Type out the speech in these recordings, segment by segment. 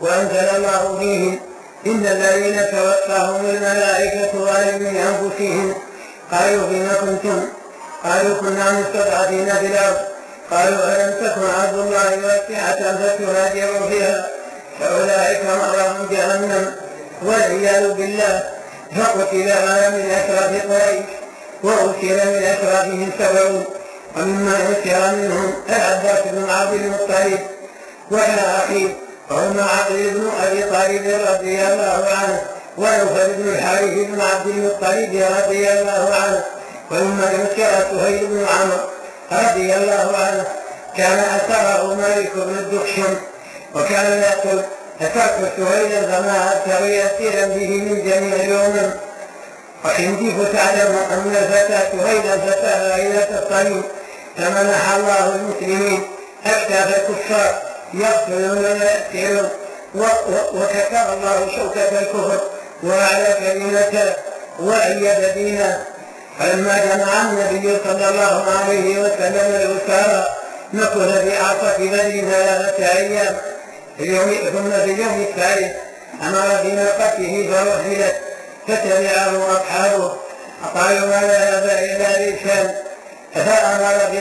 وأنزل الله فيهم إن الذين توفاهم الملائكة ظالمي أنفسهم قالوا فيما كنتم؟ قالوا كنا مستضعفين في الأرض. قالوا ألم تكن أرض الله واسعة فتهاجروا فيها فأولئك مأواهم جهنم والعياذ بالله. فقتل من أشراف قريش وأسر من أشرافهم 70 ومما أسر منهم العباس بن عبد المطلب وأنا أخيه وهم عقيل بن أبي طالب رضي الله عنه ونوفل بن الحارث بن عبد المطلب رضي الله عنه ومما أسر سهيل بن عمرو رضي الله عنه. كان أسره مالك بن الدخشم وكان يقول أترك سهيلا فما أبتغي أسيرا به من جميع الأمم. وحندي تعلم أن الفتى سهيلا فتاها إلى الطريق فمنح الله المسلمين أكتاف الكفار يقتلون ويأسرون وكسر الله شوكة الكفر وعلى كلمته وأيد دينه. فلما جمع النبي صلى الله عليه وسلم الأسارى نقل بعاصة بدر 3 أيام ثم في اليوم الثالث أمر بناقته فوحلت فتبعه أصحابه فقالوا ما ذهب إلى الشام فأمر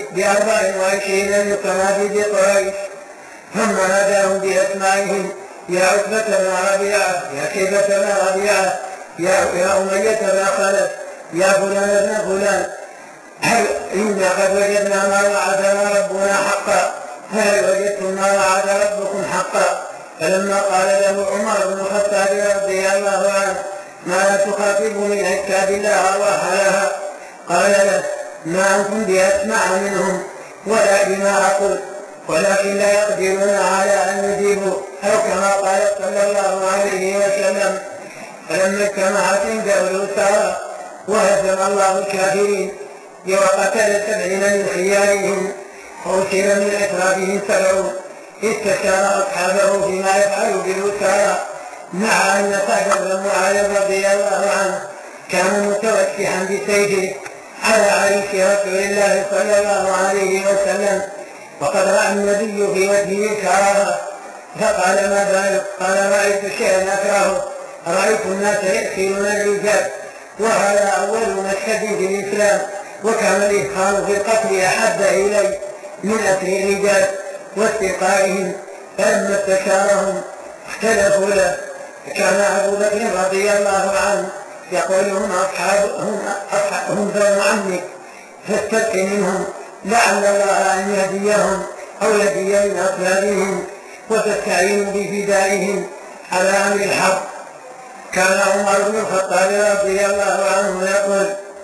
ب24 من صناديد قريش ثم ناداهم بأسمائهم يا عتبة بن ربيعة يا شيبة بن ربيعة يا أمية بن خلف يا فلان بن فلان هل إنا قد وجدنا ما وعدنا ربنا حقا هل وجدتم ما وعد ربكم حقا؟ فلما قال له عمر بن الخطاب رضي الله عنه ما تخاطبني عن كتاب الله وحلها قال له ما أنتم بأسمع منهم ولا بما أقول ولكن لا يقدرون على أن يجيبوا أو كما قال صلى الله عليه وسلم. فلما اجتمعت عنده الأسارى وهزم الله الكافرين وقتل 70 من خيارهم وأسر من أشرافهم 70 استشار أصحابه فيما يفعل بالأسارى مع أن سعد بن معاذ رضي الله عنه كان متوسحا بسيفه على عريش رسول الله صلى الله عليه وسلم وقد رأى النبي في وجهه كراهة فقال ما بالك؟ قال رأيت شيئا أكرهه رأيت الناس يأكلون الرجال وهذا أول مشهد في الإسلام وكان الإدخال في القتل أحب إلي من أسر الرجال واستيقائهم. فلما استشارهم اختلفوا له فكان أبو بكر رضي الله عنه يقول هم ذو عمك فاستبق منهم لعل الله أن يهديهم أو يهدي من أطلابهم وتستعين بفدائهم على أمر الحق. كان عمر بن الخطاب رضي الله عنه يقول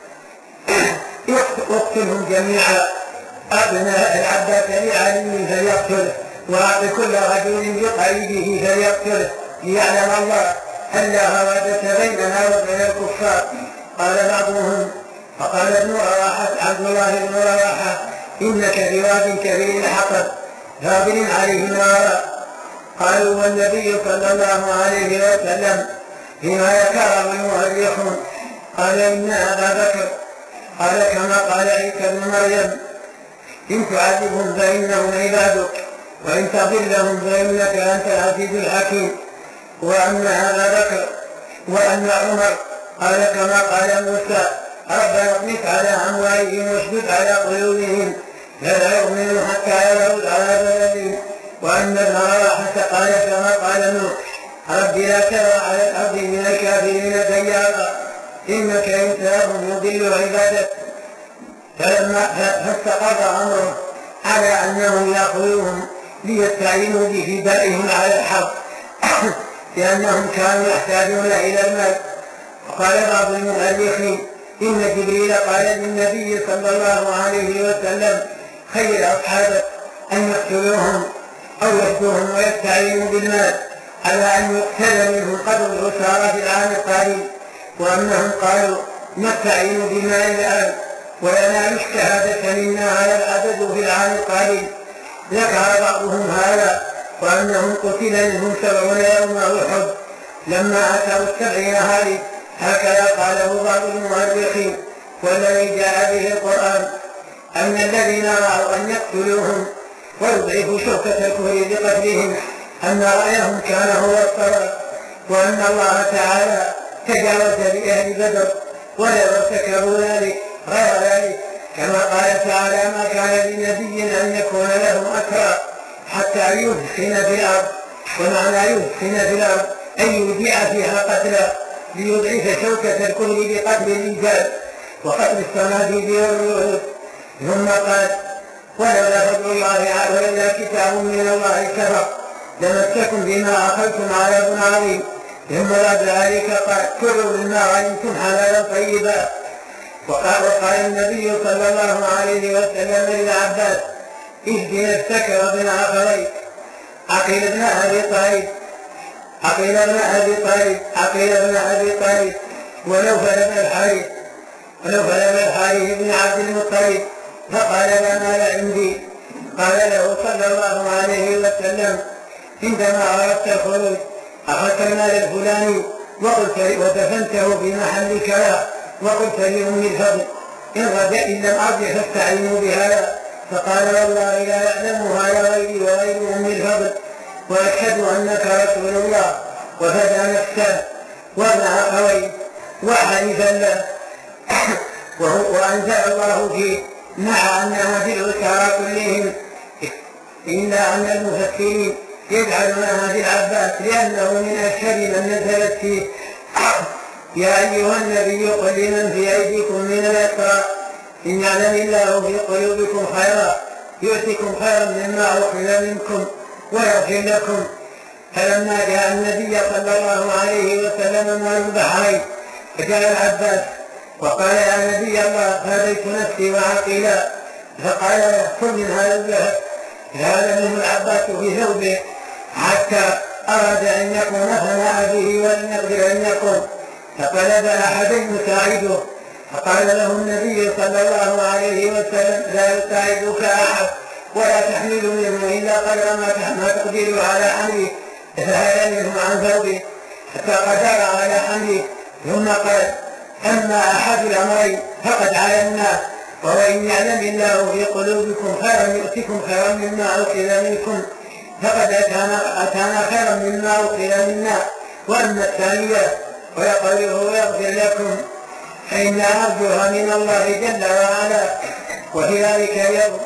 اقتلهم جميعا أبناء العباس لعلي فليقتله وأعط كل رجل بقريبه فليقتله ليعلم الله أن لا هوادة بيننا وبين الكفار. قال بعضهم فقال ابن رواحة عبد الله بن رواحة إنك بواد كبير حقب ثابر عليه نارا. قالوا والنبي صلى الله عليه وسلم فيما يكره المؤرخون قال إن أبا بكر قال كما قال عيسى بن مريم إن تعذبهم فإنهم عبادك وإن تضلهم فإنك أنت العزيز الحكيم. وأن أبا بكر وأن عمر قال كما قال موسى ربنا اطمس على أموالهم واشدد على قلوبهم فلا يؤمنوا حتى يروا العذاب الأليم. وأن ابن رواحة قال كما قال نوح رب لا ترى على الأرض من الكافرين ديارا إنك إن تراهم يضل عبادك. فلما فاستقر أمره على أنهم يأخذوهم ليستعينوا بفدائهم على الحق لأنهم كانوا يحتاجون إلى المال. وقال بعض المؤرخين إن جبريل قال للنبي صلى الله عليه وسلم خير أصحابك أن يقتلوهم أو يفدوهم ويستعينوا بالمال على أن يقتل منهم قدر الأسارى في العام القريب. وأنهم قالوا نستعين بالمال الآن وينال الشهادة منا على العدد في العام القريب. ذكر بعضهم هذا وأنهم قتل منهم 70 يوم أحد لما أتوا 70 هذه هكذا قاله بعض المؤرخين. والذي جاء به القرآن أن الذين رأوا أن يقتلوهم ويضعفوا شوكة الكفر بقتلهم أن رأيهم كان هو الصواب، وأن الله تعالى تجاوز لأهل بدر ولو ارتكبوا ذلك غير ذلك، كما قال تعالى: ما كان لنبي أن يكون له أسرى حتى يثخن في الأرض. ومعنى يثخن في الأرض أن يودع فيها قتلا ليضعف شوكة الكل بقتل الرجال وقتل الصناديد والرؤوس. ثم قال: ولولا فضل الله ولولا كتاب من الله سبق لمسكم بما أخذتم عذاب عظيم. ثم بعد ذلك قال: كلوا مما علمتم حلالا طيبا. وقال النبي صلى الله عليه وسلم للعباس: اهد نفسك وابن أخويك عقيل بن أبي طالب ونوفل بن الحارث بن عبد المطلب. فقال: لا مال عندي. قال له صلى الله عليه وسلم: عندما أردت الخروج أخذت المال الفلاني ودفنته في محل كذا، وقلت لأم الفضل: إن لم أرجع فاستعينوا بهذا. فقال: والله لا يعلمها يا غيري وغير أم الفضل، وأشهد أنك رسول الله. وفدى نفسه وابن أخويه وحلفا له. وأنزل الله فيه مع أنها في الأسرى كلهم، إلا أن المفسرين يجعلونها في العباس لأنه من أشهر من نزلت فيه: يا أيها النبي قل لمن في أيديكم من الأسرى إن يعلم الله في قلوبكم خيرا يؤتكم خيرا مما أخذ منكم ويغفر لكم. فلما جاء النبي صلى الله عليه وسلم من البحرين فجاء العباس وقال: يا نبي الله، هديت نفسي وعقيلا. فقال له: كل من هذا الذهب. فهذا منه العباس في ثوبه حتى أراد أن يقوم فناء به ولم يقدر أن يقوم، فطلب أحد يساعده. فقال له النبي صلى الله عليه وسلم: لا يساعدك أحد ولا تحمل منه إلا قدر ما تقدر على حمله. فهذا منه عن ثوبه حتى قدر على حمله. ثم قال: أما أحد الأمرين فقد علمنا، وهو إن يعلم الله في قلوبكم خيرا يؤتكم خيرا مما أخذ منكم، فقد أتانا خيرا مما أخذ منا. وأما الثانية ويقوله ويغفر لكم فإن أرجوها من الله جل وعلا. وفي ذلك اليوم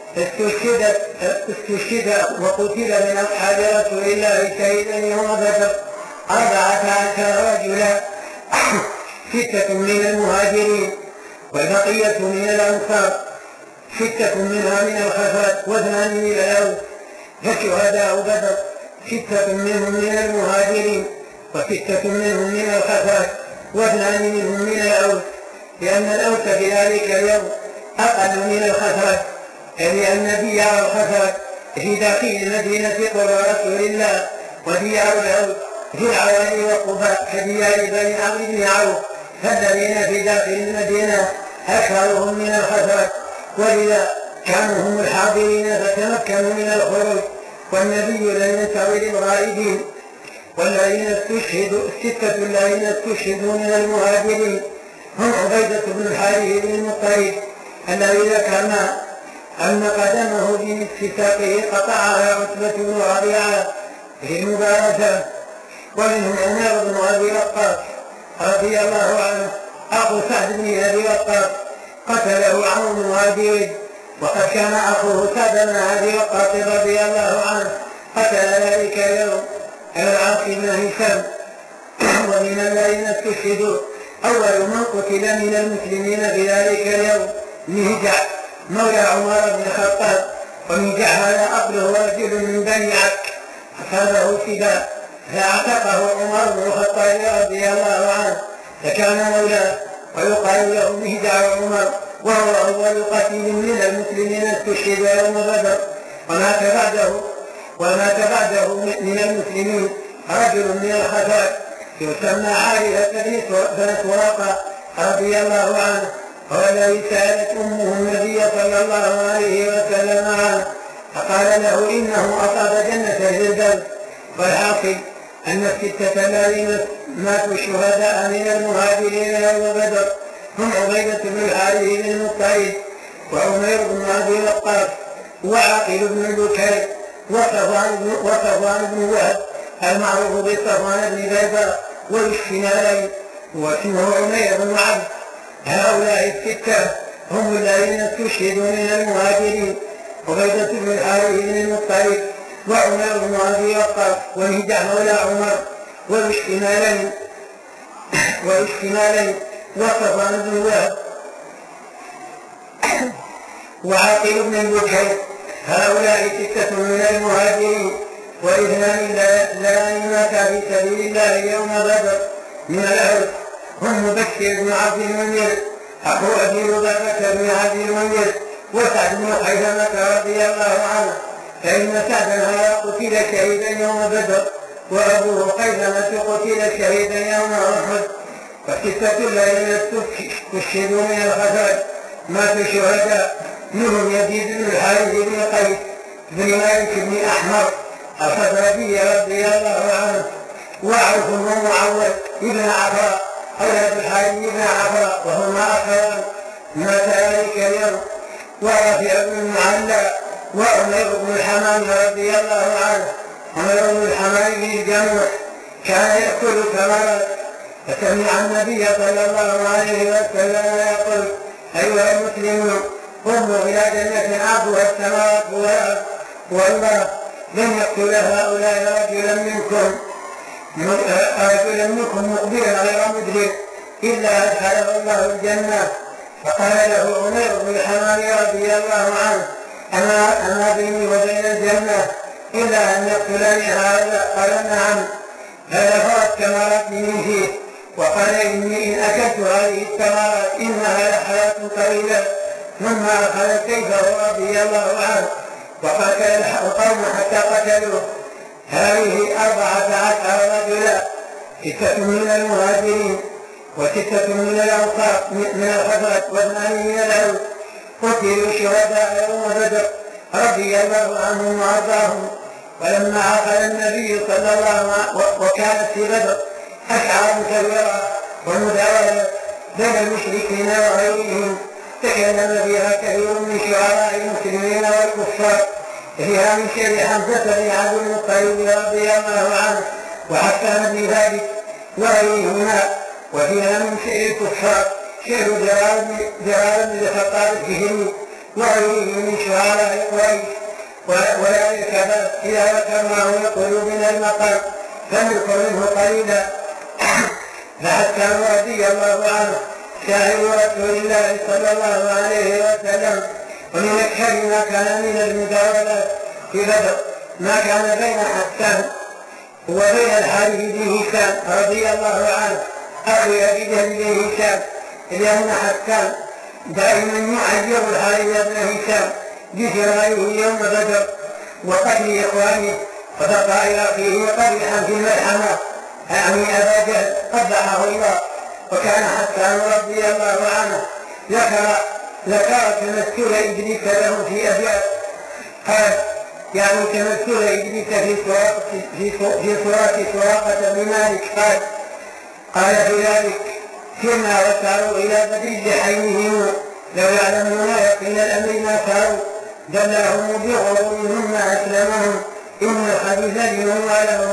استشهد وقتل من أصحاب رسول الله شهيدا يوم بدر 14 رجلا، 6 من المهاجرين والبقية من الأنصار، 6 منها من الخزرج و2 من الأوس. فشهداء بدر 6 منهم من المهاجرين و6 منهم من الخزرج و2 منهم من الأوس، لأن الأوس في ذلك اليوم أقل من الخزرج، لأن ديار الخزرج في داخل المدينة قرى رسول الله، وديار الأوس في العوالي وقباء كديار بني عمرو بن عوف، فالذين في داخل المدينة أكثرهم من الخزرج، ولذا كانوا هم الحاضرين فتمكنوا من الخروج. والنبي لم ينتظر الغائبين. والذين استشهدوا 6 الذين استشهدوا من المهاجرين هم عبيدة بن الحارث بن المطلب الذي ذكرنا أن قدمه بنصف ساقه قطعها عتبة بن ربيعة في المبارزة. ومنهم عمر بن أبي وقاص رضي الله عنه أخو سعد بن أبي وقاص قتله عمرو بن أبي، وقد كان أخوه سعد بن أبي وقاص رضي الله عنه قتل ذلك اليوم العاص بن هشام. ومن الذين استشهدوا أول من قتل من المسلمين في ذلك اليوم مهجع مولى عمر بن الخطاب. ومهجع هذا أصله رجل من بني عك أصابه سباع فاعتقه عمر بن الخطاب رضي الله عنه فكان مولاه، ويقال له مهجع عمر، وهو أول قتيل من المسلمين استشهد يوم بدر. ومات بعده من المسلمين رجل من الخزرج يسمى حارثة بن سراقة رضي الله عنه، هو الذي سألت أمه النبي صلى الله عليه وسلم عنه فقال له إنه أصاب جنة الفردوس. والحاصل أن 6 الذين ماتوا الشهداء من المهاجرين يوم بدر هم عبيدة بن الحارث بن المطلب وعمير بن أبي وقاص وعاقل بن البكير وصفوان بن وهب المعروف بصفوان بن بيضاء والشمالين واسمه عمير بن عبد. هؤلاء الستة هم الذين استشهدوا من المهاجرين: عبيدة بن الحارث بن المطلب وعمر بن ابي وقاص ومهجع مولى عمر والشمالين وصفوان بن وهب وعاقل بن البكير. هؤلاء ستة من المهاجرين، واثنان لا ماتا في سبيل الله يوم بدر من الأهل هم مبشر بن عبد المنذر أخو أبي لبابة بن عبد المنذر وسعد بن خيثمة رضي الله عنه، فإن سعدا قتل شهيدا يوم بدر وأبوه خيثمة قتل شهيدا يوم أحد. وستة الذين استشهدوا من الخزرج ماتوا شهداء، منهم يزيد بن الحارث بن قيس بن مالك بن أحمر الخزرجي رضي الله عنه، وعوف بن معوذ بن عفراء أولاد الحارث بن عفراء وهما أخوان مات ذلك اليوم، ورافع بن المعلى وعمير بن الحمام رضي الله عنه. عمير بن الحمام بن الجمع كان يأكل ثمرات، فسمع النبي صلى الله عليه وسلم يقول: أيها المسلمون قوموا إلى جنة عرضها السماوات والأرض، والله لن يقتل هؤلاء رجلا منكم مقبلا غير مدبر إلا أدخله الله الجنة. فقال له عمير بن الحمام رضي الله عنه: أما بيني وبين الجنة إلا أن يقتلني هؤلاء؟ قال: نعم. فنفرت التمرات من فيه وقال: إني إن أكلت هذه التمرات إنها لحياة طويلة. ثم أخذ سيفه رضي الله عنه وقتل القوم حتى قتلوه. هذه 14 رجلا، 6 من المهاجرين و6 من الأنصار من الخزرج و2 من الأوس، قتلوا شهداء يوم بدر رضي الله عنهم وأرضاهم. ولما عقل النبي صلى الله عليه وسلم وكانت في بدر أشعر مكبرا ومداولة بين المشركين وغيرهم، تكلم بها كثير من شعراء المسلمين والكفار، فيها من شر حمزة بن عبد المطلب رضي الله عنه وحسان بن ثابت وغيرهما، وفيها من شر الكفار شر جرار بن الخطاب الجهني وغيره من شعراء قريش. ولا يركب إذا ذكرناه يقول من المقام فنذكر منه قليلا. فحسان رضي الله عنه شاهد رسول الله صلى الله عليه وسلم، ومن أكثر ما كان من المداولات في بدر ما كان بين حسان وبين الحارث بن هشام رضي الله عنه أخو أبي جهل بن هشام، لأن حسان دائما يعير الحارث بن هشام بفراره يوم بدر وقتل إخوانه، فبقى إلى أخيه قبيحا في الملحمة يعني أبا جهل قبحه الله. وكان حسان رضي الله عنه ذكر تمثل إبليس له في أبيات، قال يعني تمثل إبليس في صورة سراقة بن مالك، قال في ذلك: كنا وساروا إلى بدر لحينهم لو يعلمون يقين الأمر ما ساروا، دلهم بغرورهم ما أسلمهم، إن الخبيث لمن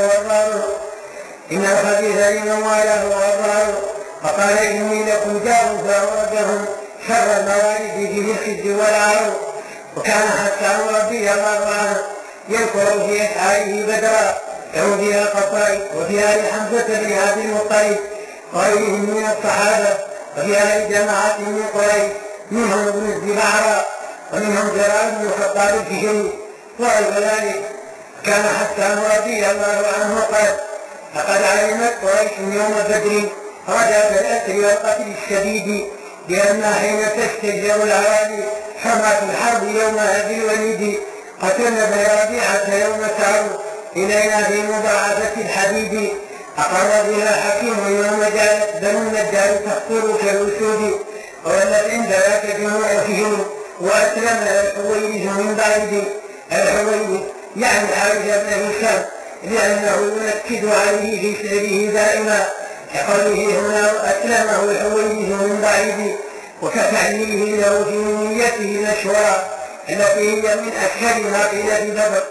واله وضاره. فقال: إني لكم جار فأوردهم شر الموارد فيه الخزي والعار. وكان حسان رضي الله عنه يذكر في أشعاره بدرا له فيها قصائد، وفيها لحمزة بن عبد المطلب وغيرهم من الصحابة، وفيها لجماعة من قريش منهم ابن الزبعراء ومنهم جرار بن الخطاب الجهني وغير ذلك. كان حسان رضي الله عنه قال: لقد علمت قريش يوم بدر رجاء الأسر والقتل الشديد، لأن حين تشتجر العوالي حماة الحرب يوم هذه الوليد، قتلنا بن ربيعة يوم ساروا إلينا في مضاعفة الحديد، أقر بها حكيم يوم جالت بنو النجار تقتل كالأسود، وولت عند ذاك جموعهم وأسلم الحويج من بعيد. الحويج يعني حارث بن هشام، لأنه ينكد عليه في سيره دائما، كقوله هنا: أسلمه الحويج من بعيد، وكتعليله له في نيته المشهورة التي هي من أشهر ما قيل في بدر: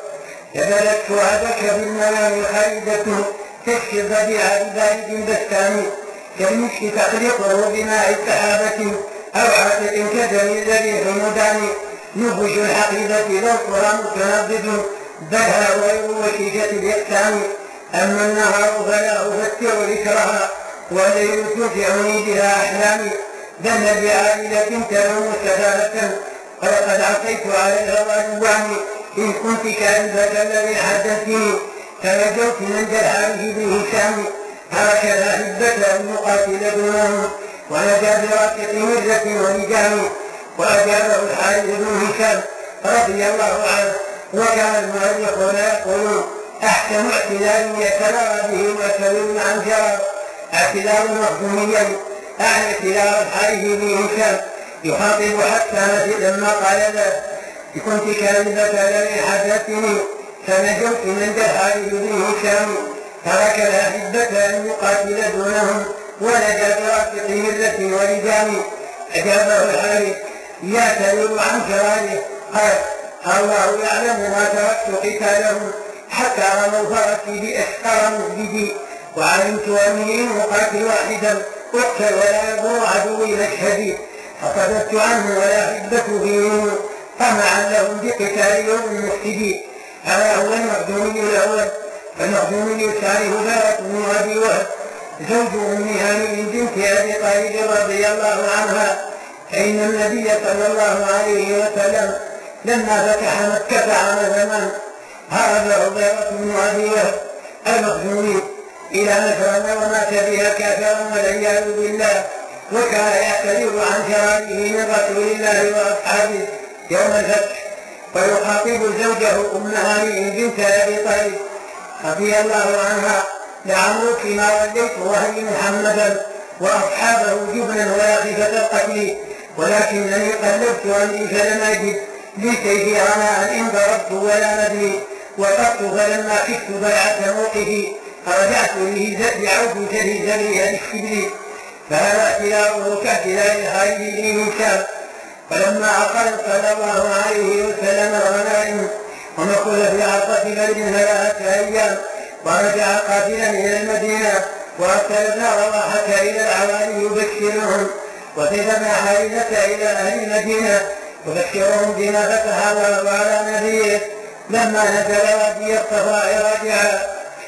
كذلك فؤادك بالمنام خالدة تكشف بديع ببارد بستان كالمشك تخلقه بماء السحابة أو عاتق كدم ذريح مدان نبش الحقيبة لو قرى متنضد بلها غير وشيشة الإحسان أما النهار فلا أفتر ذكرها والليل تدعني بها أحلامي ذل بعائلة تنوم سفالة ولقد عصيت على الهوى جواني إن كنت كأنبة الذي حدثني فنجوت من جلحانه بهشام هكذا هبة أن يقاتل دونهم ونجا برافق مرة ولجام وأجابه الحارث بن هشام رضي الله عنه وكان المؤرخون يقولون أحسن اعتدال يتلاوى به معتدل عن شراب اعتدال مخزوميا أعني اعتدال الحارث بن هشام يخاطب حتى لما قال له كنت كاذبة الذي حدثني فنجوت من جهاله بن هشام ترك الأحبة أن يقاتل دونهم ونجا برافق ملة ولجام أجابه الحارث يعتذر عن شراره قال الله يعلم ما تركت قتالهم حتى رموا فرسي بأشقر مهددي وعلمت أني إن أقاتل واحدا أقتل ولا يضر عدوي مشهدي فصددت عنه ولا حبة فيه طمعا لهم بقتال يوم المفسدين. هذا هو المخزومي الأول. فالمخزومي الثاني هداية بن أبي وهب زوج أم هانئ بنت أبي طالب رضي الله عنها فإن النبي صلى الله عليه وسلم لما فتح مكة عام زمان هرب هداية بن أبي وهب المخزومي إلى نجران ومات بها كافرا والعياذ بالله وكان يعتذر عن شراره من رسول الله وأصحابه يوم الفتح ويخاطب زوجه أم هانئ بنت أبي طالب رضي الله عنها لعمرك ما وليت وهي محمدا وأصحابه جبنا وياخفة القتل ولكنني قلبت أني فلم أجد لسيفي عناء إن ضربت ولا ندري وقفت فلما خفت بيعة موقفي فرجعت لعوف جريها للشبل فهذا اعتلاؤه كاعتلاء الخالد بن هشام. فلما عقل صلى الله عليه وسلم الغنائم ومكث في عرفة بدر 3 أيام ورجع قاتلا إلى المدينة وأرسل ابن رواحة إلى العوالي يبشرهم وسيف بن حارثة إلى أهل المدينة يبشرهم بما فتح الله على نبيه. لما نزل وادي الصفاء راجعا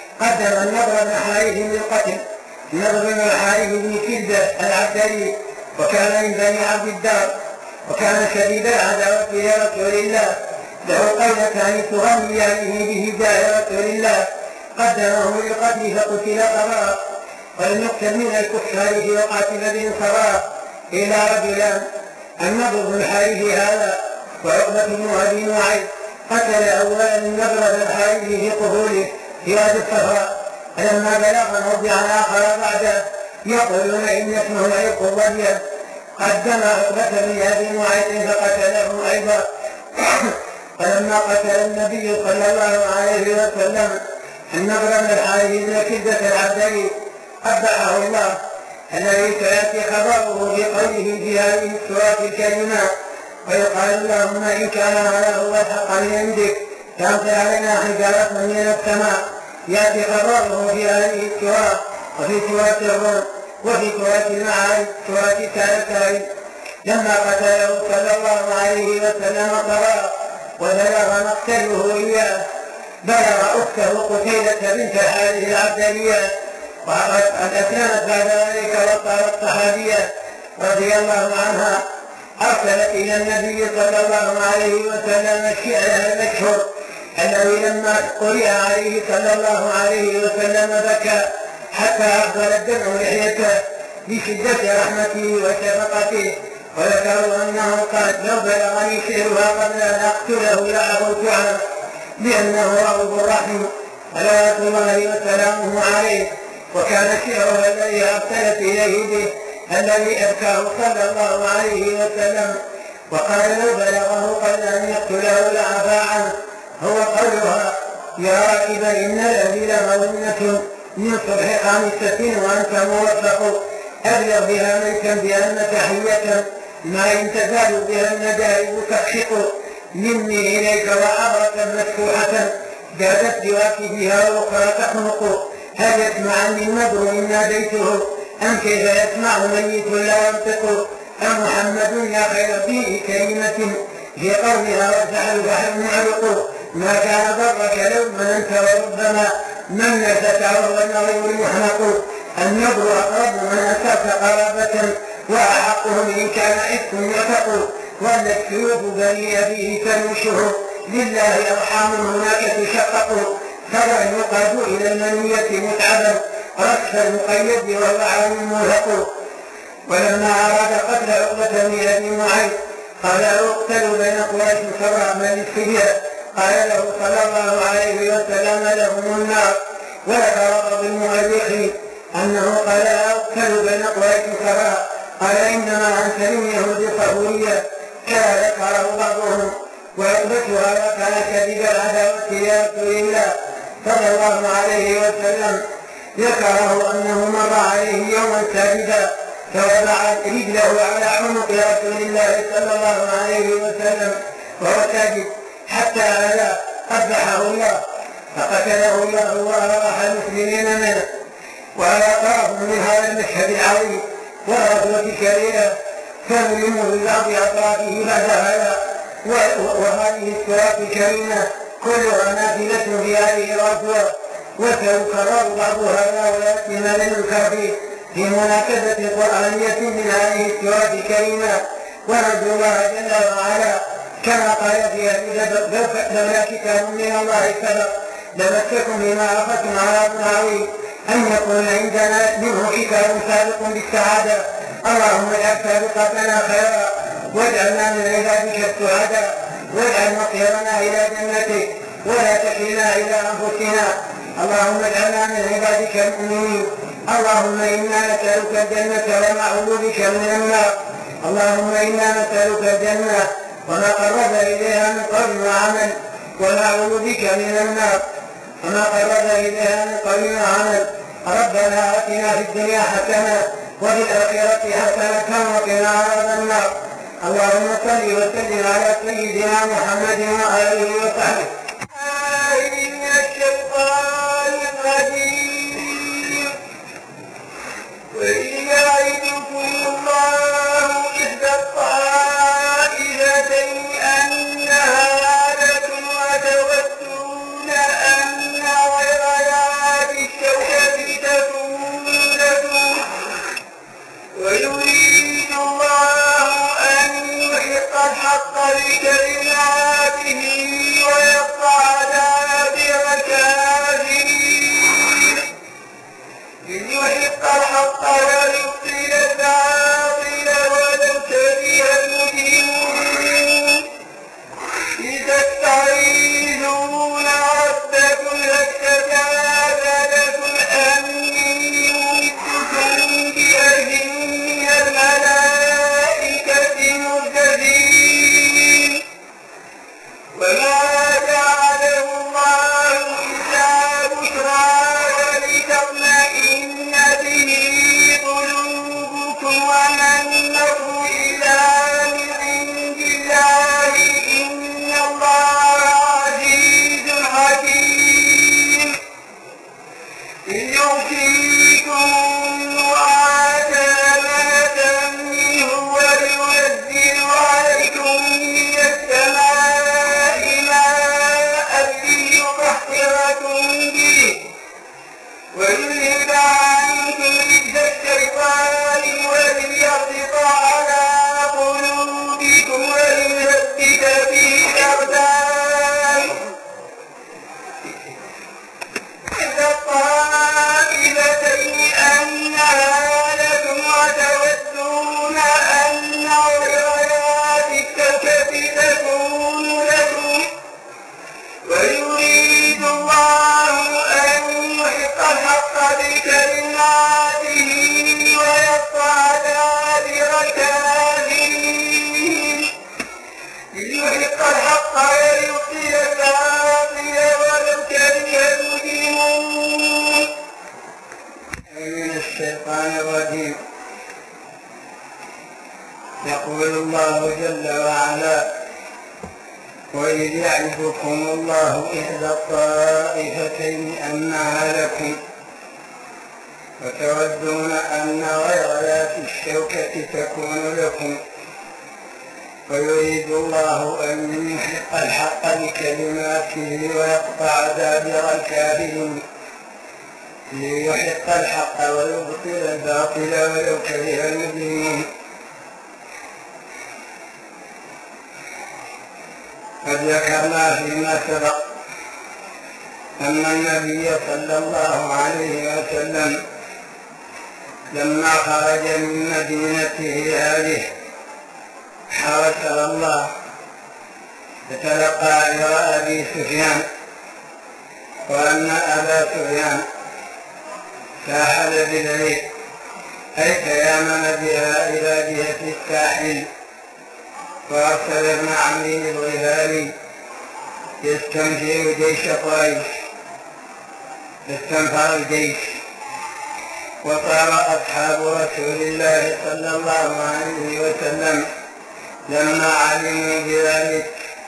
قدم النضر بن حارث للقتل النضر بن حارث بن كلدة العبدلي وكان من بني عبد الدار وكان شديد العداوة لرسول الله له قولتان تغنيانه بهداية رسول الله قدمه للقتل فقتل قضاء ولم يقتل من الكفار في وقعة بدر صراء إلى رجلان النضر بن حارث هذا وعقبة بن أبي معيط قتل أولا النضر بن حارث في قبوله في وادي الصفراء فلما بلغ موضعا آخر بعده يقولون إن اسمه العرق الأبيض قدم عقبة بن أبي معيط فقتله أيضا. فلما قتل النبي صلى الله عليه وسلم النضر بن الحارث بن كلدة العبدلي قبحه الله الذي سيأتي خبره بقوله في هذه السورة الكريمة ويقال اللهم إن كان هذا هو الحق من عندك فأمطر علينا حجارة من السماء. يأتي خبره في هذه السورة وفي سورة الروم وفي سورة المعارج سورة التالي. لما قتله صلى الله عليه وسلم قضاء وبلغ مقتله إياه بلغ أخته قتيلة بنت الحارث العبدلية وقد أسلمت بعد ذلك وصارت صحابية رضي الله عنها أرسلت إلى النبي صلى الله عليه وسلم الشعر المشهور الذي لما قرئ عليه صلى الله عليه وسلم بكى حتى أقبل الدمع لحيته بشدة رحمته وشفقته وذكروا أنه قال لو بلغني شعرها قبل أن أقتله لعفوت عنه لأنه رؤوف رحيم صلوات الله وسلامه عليه. وكان شعرها الذي أرسلت إليه به الذي أبكاه صلى الله عليه وسلم وقال لو بلغه قبل أن يقتله لعفى عنه هو قولها يا راكب إن الذي لغنة من صبح 5 وأنت موفق أبلغ بها ميتا بأن تحية ما إن تزال بها النجائب تكشق مني إليك وعبرة مفتوحة جادت بواكبها وأخرى تخنق هل يسمعني النبر إن ناديته أم كيف يسمع ميت لا ينطق أمحمد يا خير ذي كلمة في قرنها وسع البحر معلق ما كان ضرك لو مننت وربما من نسك وهو النظير المحنق النبر أقرب من أساس قرابة وأحقهم إن كان إفك يعتق ولا السيوف بني أبيه تنوشه لله أرحام هناك تشقق فلا يقاد إلى المنية متعبا رأس المقيد وهو عالم مرهق ولما أراد قتل عقبة بن أبي معيط قال أقتل بين قريش سبع من الفدية قال له صلى الله عليه وسلم لهم النار وذكر ابن المؤرخ أنه قال أقتل بين قريش سبع قال إنما أنت من يهود صبورية كان ذكره بعضهم وعقبتها كان كذب العداوة لرسول الله صلى الله عليه وسلم ذكره أنه مر عليه يوما ساجدا فوضع رجله على عنق رسول الله صلى الله عليه وسلم وهو ساجد حتى ألا قبحه الله فقتله الله وأراح المسلمين منه وأراقهم من هذا المشهد العظيم والغزوة الكبيرة فنلم ببعض أطرافه بعد هذا وهذه السورة الكريمة كلها نافلة في هذه الغزوة وسيكرر بعض هذا ويأتي مللك في مناقشة قرآنية من هذه السورة الكريمة ونرجو الله جل وعلا كما قال فيها لولا كتاب من الله سبق لمسكم بما أخذتم عذاب عظيم أن يكون عندنا منه كتاب سابق بالسعادة اللهم اجعل سابقتنا خيرا واجعلنا من عبادك السعداء واجعل مصيرنا إلى جنتك ولا تكلنا إلى أنفسنا اللهم اجعلنا من عبادك المؤمنين اللهم إنا نسألك الجنة ونعوذ بك من النار اللهم إنا نسألك الجنة وما قرب إليها من قول وعمل ونعوذ بك من النار وما قرب إليها من قول وعمل ربنا آتنا في الدنيا حسنة وفي الآخرة حسنة وقنا عذاب النار اللهم صل وسلم على سيدنا محمد وآله وصحبه من الشيطان الرجيم وإذ يعدكم الله إحدى الطائفتين أنها لكم وتودون أن غير ذات الشوكة تكون لكم ويريد الله أن يحق الحق بكلماته ويقطع دابر الكافرين ليحق الحق ويبطل الباطل ولو كره المجرمون إذ تستعيذون ربكم فاستجاب لكم أني ممدكم بألف من الملائكة مردفين وما جعله الله إلا بشرى ولتطمئن به قلوبكم وما النصر إلا من عند الله إن الله عزيز حكيم إذ يغشيكم النعاس أمانة منه وينزل عليكم من السماء ماء ليطهركم به ويذهب عنكم رجز الشيطان وليربط على قلوبكم ويثبت به الأقدام إحدى الطائفتين أنها لكم وتودون أن غير ذات الشوكة تكون لكم ويريد الله أن يحق الحق بكلماته ويقطع دابر الكافرين ليحق الحق ويبطل الباطل ولو كره المجرمون من الشيطان الرجيم يقول الله جل وعلا وإذ يعدكم الله إحدى الطائفتين أنها لكم وتودون أن غير ذات الشوكة تكون لكم ويريد الله أن يحق الحق بكلماته ويقطع دابر الكافرين ليحق الحق ويبطل الباطل ولو كره المجرمون. قد ذكرنا فيما سبق أن النبي صلى الله عليه وسلم لما خرج من مدينته هذه حاصر الله فتلقى أجر أبي سفيان، وأن أبا سفيان ساحل بالليل أي تيامن بها إلى جهة الساحل، وأرسل ابن عمرو الغفاري يستنفر جيش قريش استنفر الجيش. وقام أصحاب رسول الله صلى الله عليه وسلم لما علموا بذلك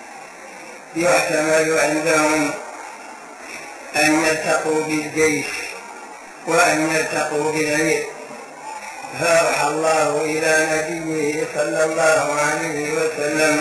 يحتمل عندهم أن يلتقوا بالجيش وأن يلتقوا بالعير، فأوحى الله إلى نبيه صلى الله عليه وسلم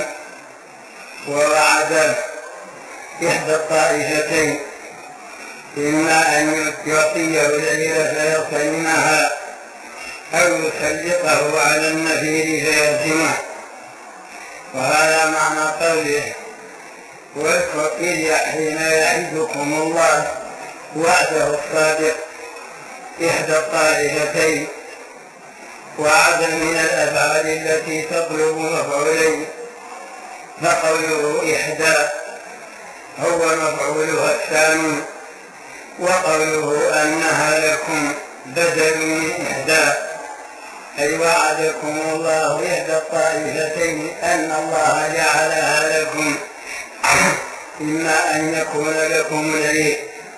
ووعده إحدى الطائفتين، إما أن يعطيه العير فيغتنمها أو يسلطه على النفير فيهزمه. وهذا معنى قوله واذكر إذ حين يعدكم الله وعده الصادق إحدى الطائفتين. وعد من الأفعال التي تطلب مفعولين، فقوله إحدى هو مفعولها الثاني، وقوله أنها لكم بدل من إحدى، أي وعدكم الله إحدى الطائفتين أن الله جعلها لكم، إما أن يكون لكم العير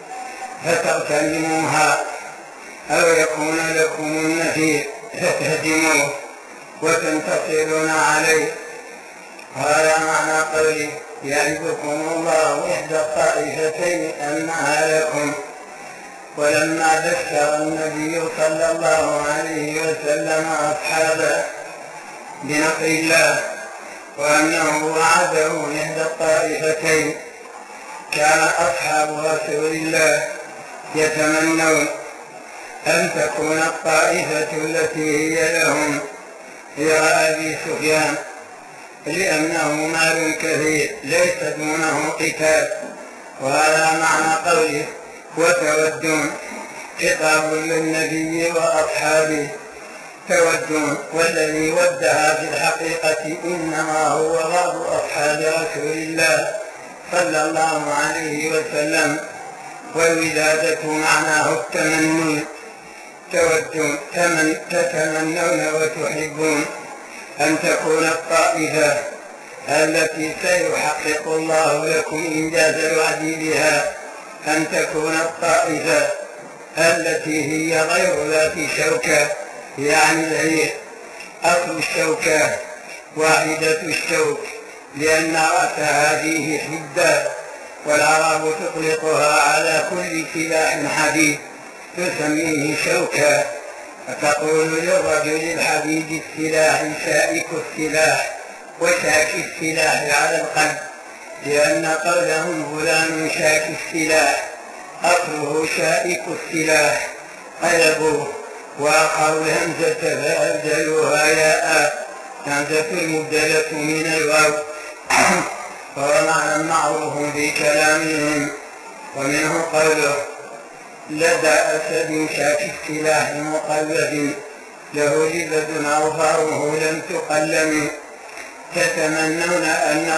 فتغتنموها أو يكون لكم النفير فتهدموه وتنتصرون عليه. هذا معنى قوله يعدكم الله إحدى الطائفتين أنها لكم. ولما ذكر النبي صلى الله عليه وسلم أصحابه بنصر الله وأنه وعدهم إحدى الطائفتين، كان أصحاب رسول الله يتمنون أن تكون الطائفة التي هي لهم هي أبي سفيان، لأنه مال كثير ليس دونه قتال. وهذا معنى قوله وتودون خطاب للنبي وأصحابه تودون، والذي ودها في الحقيقة إنما هو بعض أصحاب رسول الله صلى الله عليه وسلم، والودادة معناه التمني، تودون تتمنون وتحبون أن تكون الطائفة التي سيحقق الله لكم إنجاز الوعد بها، أن تكون الطائفة التي هي غير ذات شوكة، يعني العير أصل الشوكة واحدة الشوك، لأن رأسها فيه حدة، والعرب تطلقها على كل سلاح حديد تسميه شوكة، فتقول للرجل الحديد السلاح شائك السلاح وشاك السلاح على القلب، لأن قولهم فلان شاك السلاح أصله شائك السلاح قلبوه، وآخر الهمزة فأبدلوها ياء، همزة المبدلة من الواو، فهو معنى معروف في كلامهم. ومنه قوله لدى أسد شاك السلاح مقلد له جلد أوفاره لم تقلم. تتمنون أن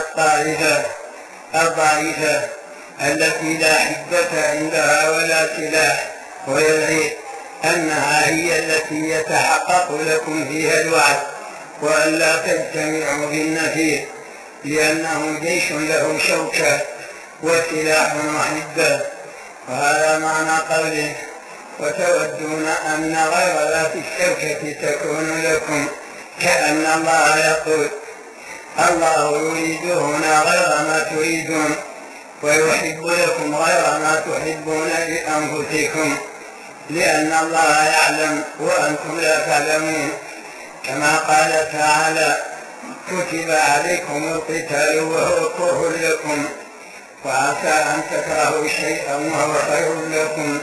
الطائفة التي لا حدة عندها ولا سلاح وهي العير أنها هي التي يتحقق لكم فيها الوعد، وأن لا تجتمعوا بالنفير، لأنه جيش له شوكة وسلاح وحدة. وهذا معنى قوله وتودون أن غير ذات الشوكة تكون لكم، كأن الله يقول الله يريد هنا غير ما تريدون، ويحب لكم غير ما تحبون لأنفسكم، لأن الله يعلم وأنتم لا تعلمون. كما قال تعالى: كتب عليكم القتال وهو كره لكم، وعسى أن تكرهوا شيئا وهو خير لكم،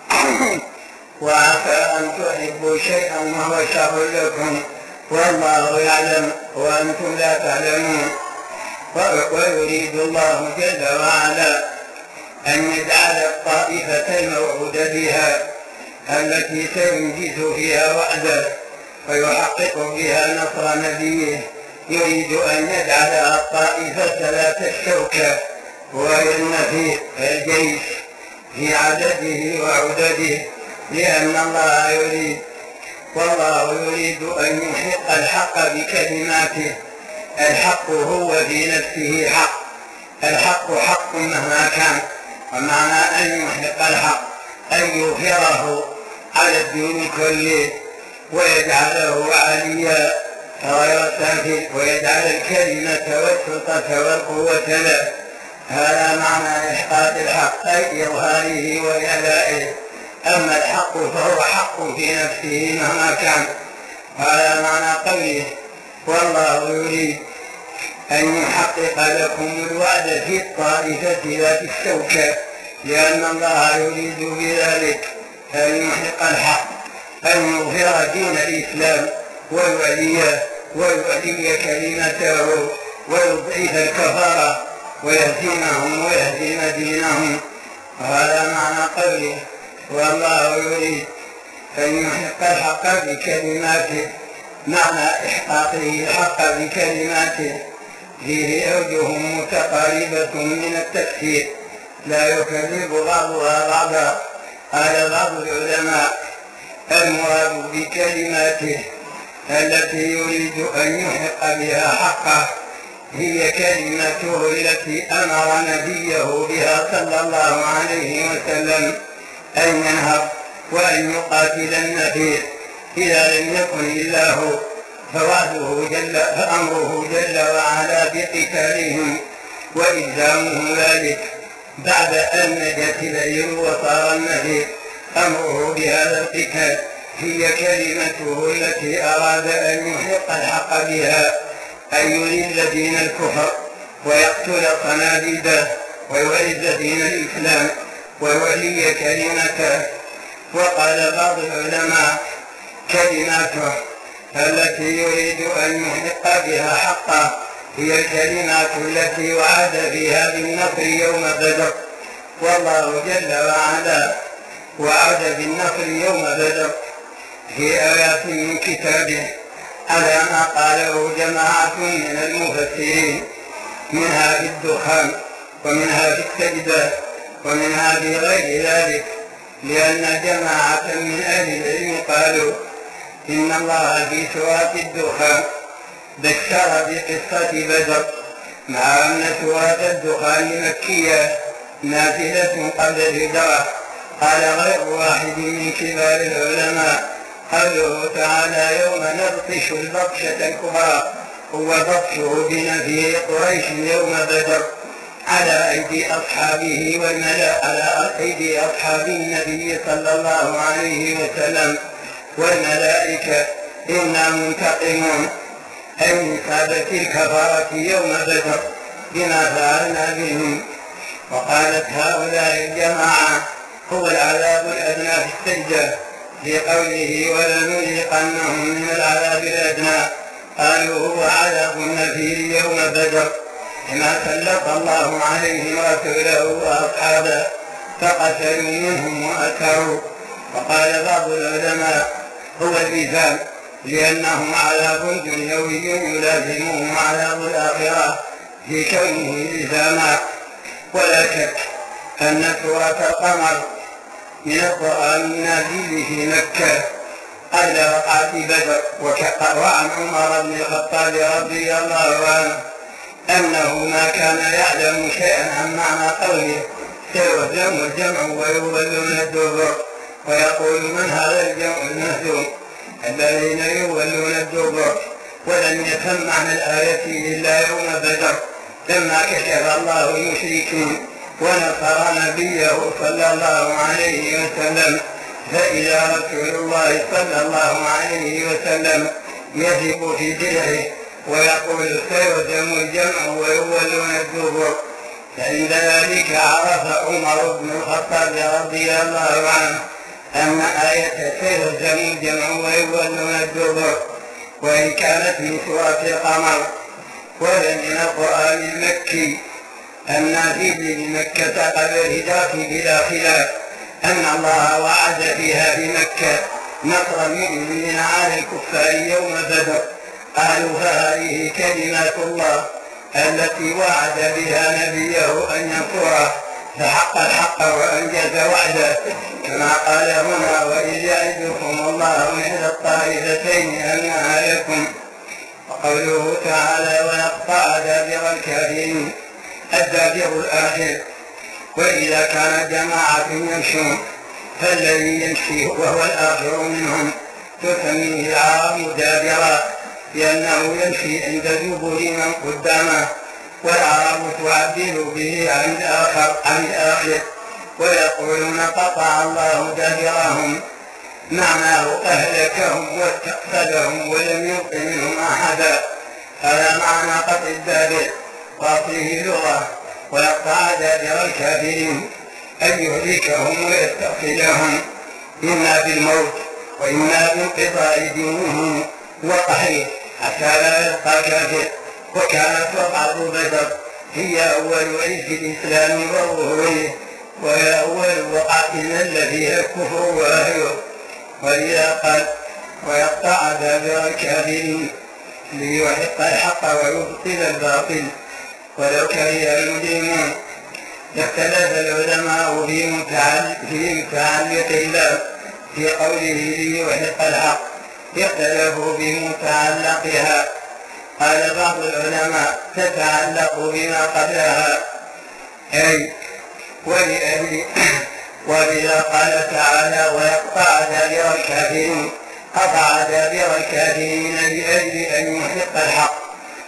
وعسى أن تحبوا شيئا وهو شر لكم، والله يعلم وأنتم لا تعلمون. ويريد الله جل وعلا أن يجعل الطائفة الموعود بها التي سينجز فيها وعده ويحقق بها نصر نبيه، يريد أن يجعلها الطائفة ذات الشوكة وهي النفير الجيش في عدده وعدده، لأن الله يريد، والله يريد أن يحق الحق بكلماته. الحق هو في نفسه حق، الحق حق مهما كان، ومعنى أن يحق الحق أن يظهره على الدين كله ويجعله عاليا غير سافل، ويجعل الكلمة والسلطة والقوة له. هذا معنى إحقاق الحق، أي إظهاره وإعلائه. أما الحق فهو حق في نفسه مهما كان. هذا معنى قوله: والله يريد أن يحقق لكم الوعد في الطائفة ذات الشوكة، لأن الله يريد بذلك أن يحقق الحق، أن يظهر دين الإسلام ويعلي كلمته ويضعف الكفرة ويهزمهم ويهزم دينهم. وهذا معنى قوله: والله يريد أن يحق الحق بكلماته. معنى إحقاقه الحق بكلماته فيه أوجه متقاربة من التفسير لا يكذب بعضها بعضا. قال بعض العلماء: المراد بكلماته التي يريد أن يحق بها حقه هي كلمته التي أمر نبيه بها صلى الله عليه وسلم أن ينهض وأن يقاتل النفير إذا لم يكن إلا هو، فأمره جل وعلا بقتالهم وإلزامه ذلك بعد أن نجت العير وصار النفير. أمره بهذا القتال هي كلمته التي أراد أن يحق الحق بها، أن يذل دين الكفر ويقتل صناديده ويعز دين الإسلام ويعلي كلمته. وقال بعض العلماء: كلماته التي يريد أن يحق بها حقه هي الكلمات التي وعد فيها بالنصر يوم بدر. والله جل وعلا وعد بالنصر يوم بدر في آيات من كتابه على ما قاله جماعة من المفسرين، منها في الدخان ومنها في السجدة ومنها في غير ذلك، لأن جماعة من أهل العلم قالوا إن الله في سورة الدخان بشر بقصة بدر، مع أن سورة الدخان مكية نازلة قبل الهجرة. قال غير واحد من كبار العلماء: قوله تعالى: يوم نبطش البطشة الكبرى هو بطشه بنفير قريش يوم بدر على أيدي أصحابه على أيدي أصحاب النبي صلى الله عليه وسلم والملائكة، إنا منتقمون، أي من سادة الكفرة يوم بدر بما فعلنا بهم. وقالت هؤلاء الجماعة: هو العذاب الأدنى في السجدة، في قوله: ولنذيقنهم من العذاب الأدنى. قالوا: هو عذاب النفير يوم بدر، كما سلط الله عليهم رسوله وأصحابه فقتلوا منهم وأسروا. وقال بعض العلماء: هو اللزام، لأنهم عذاب دنيوي يلازمهم عذاب الآخرة في كونه لزاما. ولا شك أن سورة القمر من القرآن النازل في مكة قبل وقعة بدر. وعن عمر بن الخطاب رضي الله عنه أنه ما كان يعلم شيئا عن معنى قوله: سيهزم الجمع ويولون الدبر. ويقول: من هذا الجمع المهزوم الذين يولون الدبر؟ ولم يفهم معنى الآية إلا يوم بدر لما كشف الله المشركين ونصر نبيه صلى الله عليه وسلم. فإذا رسول الله صلى الله عليه وسلم يثق في درعه ويقول سيهزم الجمع ويولون الدبر، فعند ذلك عرف عمر بن الخطاب رضي الله عنه أن آية سيهزم الجمع ويولون الدبر وإن كانت من سورة القمر ومن القرآن المكي النازل لمكة قبل الهجرة بلا خلاف أن الله وعد فيها بمكة نصر المؤمنين على الكفار يوم بدر. قالوا فهذه كلمات الله التي وعد بها نبيه أن ينصره فحق الحق وأنجز وعده، كما قال هنا وإذ يعدكم الله إحدى الطائفتين أنها لكم. وقوله تعالى ويقطع دابر الكافرين الدابر الآخر. وإذا كان جماعة يمشون فالذي يمشي وهو الآخر منهم تسميه العرب دابرا لأنه يمشي عند دبر من قدامه، والعرب تعبر به عن الآخر ويقولون قطع الله دابرهم، معناه أهلكهم واستقتلهم ولم يبق منهم أحدا. هذا معنى قطع الدابر وأصله لغة. ويقطع دابر الكافرين أن يهلكهم ويستقتلهم إما بالموت وإما بانقطاع دينهم وقهره حتى لا يبقى كافر. وكانت وقعة بدر هي أول عز الإسلام وظهوره، وهي أول وقعة نزل فيها الكفر وأهله. ولذا قال ويقطع دابر الكافرين ليحق الحق ويبطل الباطل ولو كره المجرمون. اختلف العلماء في متعلق الله في قوله ليحق الحق، اختلفوا بمتعلقها. قال بعض العلماء تتعلق بما قبلها أي ولذا قال تعالى ويقطع دابر الكافرين، قطع دابر الكافرين لأجل أن يحق الحق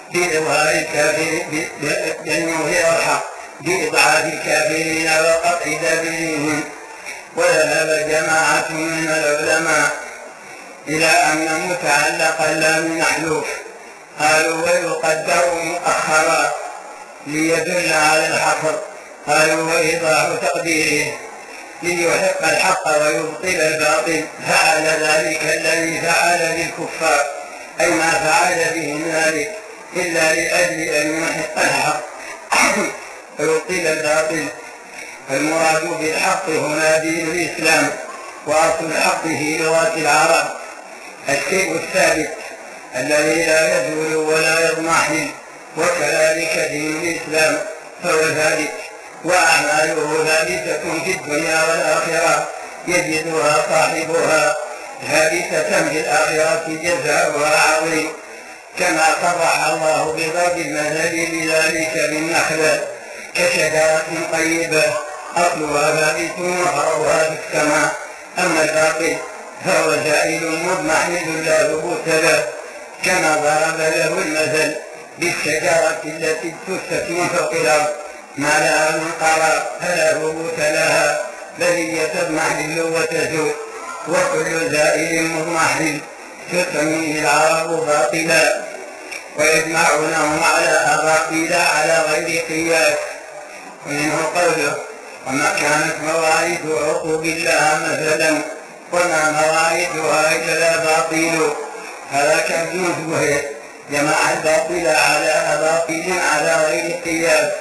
بإضعاف الكافرين وقطع دابرهم. وذهب جماعة من العلماء إلى أن متعلق اللام محذوف، قالوا ويقدر مؤخرا ليدل على الحصر. قالوا وإيضاح تقديره ليحق الحق ويبطل الباطل، فعل ذلك الذي فعل بالكفار أي ما فعل بهم ذلك إلا لأجل أن يحق الحق ويبطل الباطل. فالمراد بالحق هنا دين الإسلام، وأصل الحق في لغة العرب الشيء الثابت الذي لا يزول ولا يضمحل، وكذلك دين الإسلام فهو ثابت وأعماله ثابتة في الدنيا والآخرة يجدها صاحبها ثابتة في الآخرة جزاؤها عظيم، كما صرح الله بضرب المثل لذلك بالنخلة كشجرة طيبة أصلها ثابت وفرعها في السماء. أما الباطل فهو زائل مضمحل لا ثبوت له، كما ضرب له المثل بالشجرة التي اجتثت من فوق الأرض ما لها من قرار فلا ثبوت لها بل هي تضمحل وتزول. وكل زائل مضمحل تسميه العرب باطلا، ويجمعونهم على أباطيل على غير قياس. ومنه قوله وما كانت مواعيد عقوب الله مثلا وما مواعيدها إلا باطيل. هذا كابن زهير جمع الباطل على أباطيل على غير قياس،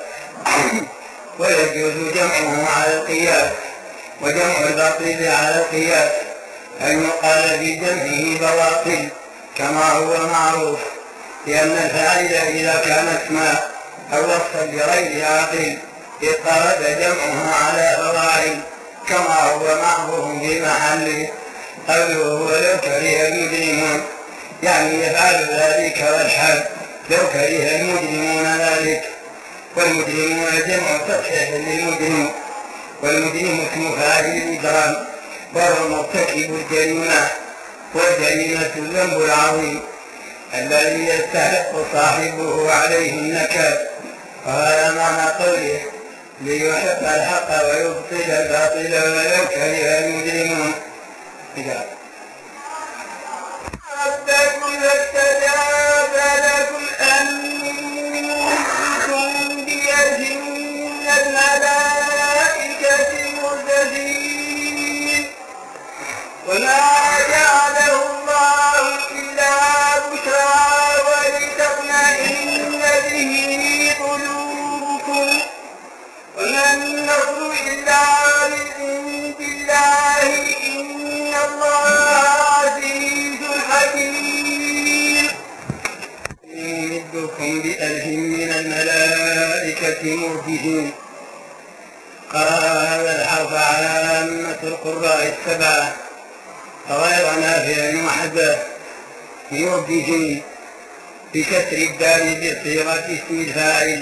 ويجوز جمعه على القياس وجمع الباطل على القياس أن يقال في جمعه بواطل كما هو معروف، لأن الفاعل إذا كان اسما أو وصفا لغير عاقل اضطرد جمعه على فواعل كما هو معروف في محله. قوله ولو كره المجرمون يعني يفعل ذلك والحال لو كره المجرمون ذلك. والمجرمون جمع تصحيح للمجرم، والمجرم اسم فاعل الإجرام وهو مرتكب الجريمة، والجريمة الذنب العظيم. الذي يستحق صاحبه عليه النكال. وهذا معنى قوله ليحق الحق ويبطل الباطل ولو كره المجرمون. ربكم فاستجاب لكم أنتم بأجن الملائكة مرتدين وما جعله الله إلا بشرى ولتطمئن به قلوبكم وما النصر إلا من عند الله إن الله عزيز حكيم. يمدكم بألف من الملائكة مردفين. قرأ هذا الحرف على عامة القراء السبعة غير نافع وحده مردفين بكسر الدال بصيغة اسم الفاعل.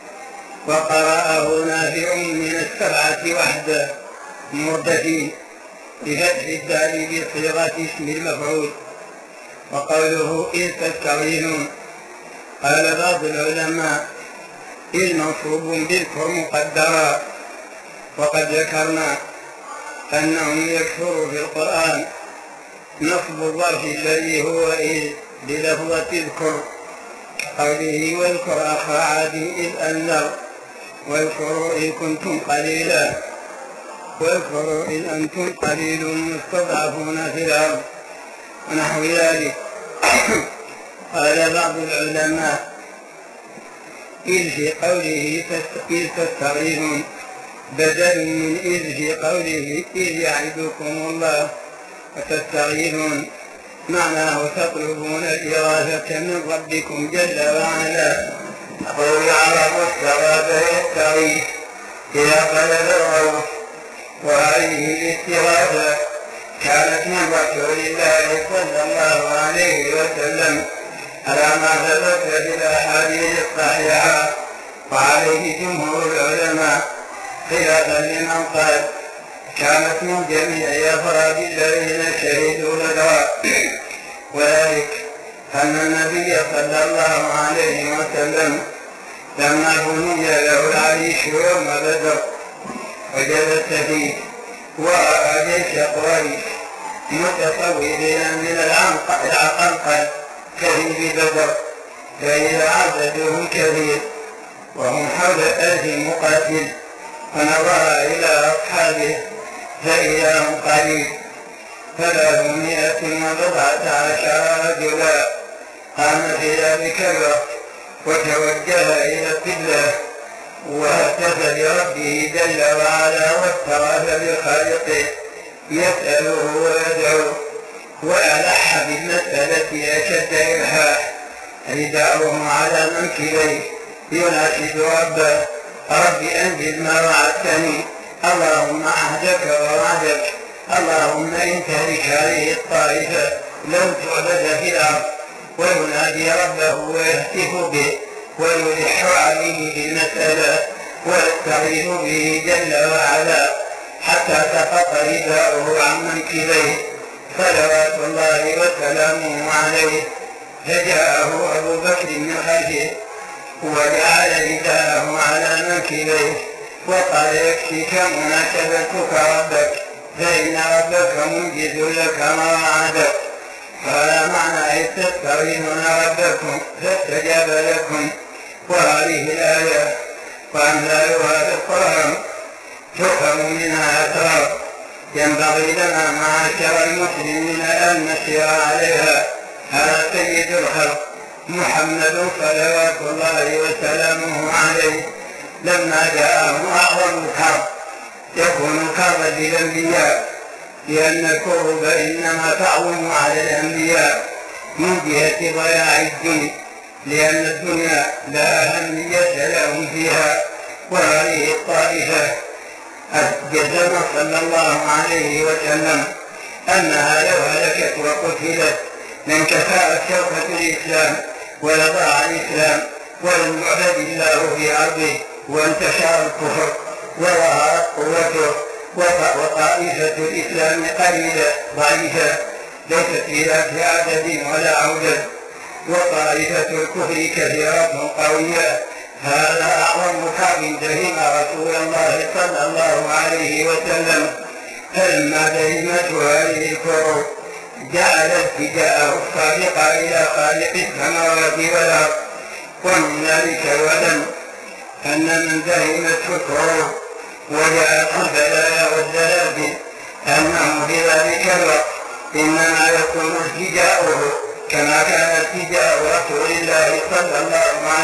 وقرأه نافع من السبعة وحده مردفين بفتح الدال بصيغة اسم المفعول. وقوله إذ تستغيثون قال بعض العلماء إذ منصوب بالكر مقدرا. وقد ذكرنا أنه يكثر في القرآن نصب الظرف الذي هو إذ بلفظة اذكر قوله واذكر أخا عاد إذ أنذر واذكروا إذ كنتم قليلا واذكروا إذ أنتم قليل مستضعفون في الأرض ونحو ذلك. قال بعض العلماء إذ في قوله إذ تستغيثون بدل من إذ في قوله إذ يعدكم الله وتستغيثون معناه تطلبون الإغاثة من ربكم جل وعلا. قول العرب استغاث يستغيث إذا قلب الروح. وهذه الاستغاثة كانت من رسول الله صلى الله عليه وسلم على ما ثبت في الأحاديث الصحيحة وعليه جمهور العلماء خلافا لمن قال كانت من جميع أفراد الذين شهدوا بدرا. وذلك أن النبي صلى الله عليه وسلم لما بني له العريش يوم بدر وجلس فيه ورأى جيش قريش متصورين من العنقل كثير بدر فإذا عددهم كثير وهم حول 1000 مقاتل فنظر إلى أصحابه فإذا هم قليل 314 رجلا. قام في ذلك الوقت وتوجه إلى القبلة وهتف لربه جل وعلا واستغاث بخالقه يسأله ويدعو وألح بالمسألة أشد إلحاح رداؤه على منكبيه يناشد ربه رب أنجز ما وعدتني اللهم عهدك ووعدك اللهم إن تهلك هذه الطائفة لو تعبد في الأرض. وينادي ربه ويهتف به ويلح عليه بالمسألة ويستغيث به جل وعلا حتى سقط رداؤه عن منكبيه صلوات الله وسلامه عليه. فجاءه أبو بكر من خلفه وجعل رداءه على منكبيه وقال يكفيك مناشدتك ربك فإن ربك منجز لك ما وعدك. قال معنى إذ تستغيثون ربكم فاستجاب لكم. وهذه الآية وأمثالها في القرآن تفهم منها أسرار ينبغي لنا معاشر المسلمين أن نسير عليها. هذا سيد الخلق محمد صلوات الله وسلامه عليه لما جاءه أعظم الكرب يكون كربا للأنبياء لأن الكرب إنما تعظم على الأنبياء من جهة ضياع الدين لأن الدنيا لا أهمية لهم فيها. وهذه الطائفة جزم صلى الله عليه وسلم أنها لو هلكت وقتلت لانكسرت شوكة الإسلام ولضاع الإسلام ولم يعبد الله في أرضه وانتشر الكفر وظهرت قوته وطائفة الإسلام قليلة ضعيفة ليست في ذات عدد ولا عدد وطائفة الكفر كثيرة قوية. هذا أعظم كعب دهم رسول الله صلى الله عليه وسلم، فلما دهمت هذه الكفر جعل التجاءه الصادق إلى خالق السماوات والأرض. ومن ذلك الوثن أن من دهمته الكفر وجاءته البلايا والزلازل أنه في ذلك الوقت إنما يكون التجاؤه كما كان اتجاه رسول الله صلى الله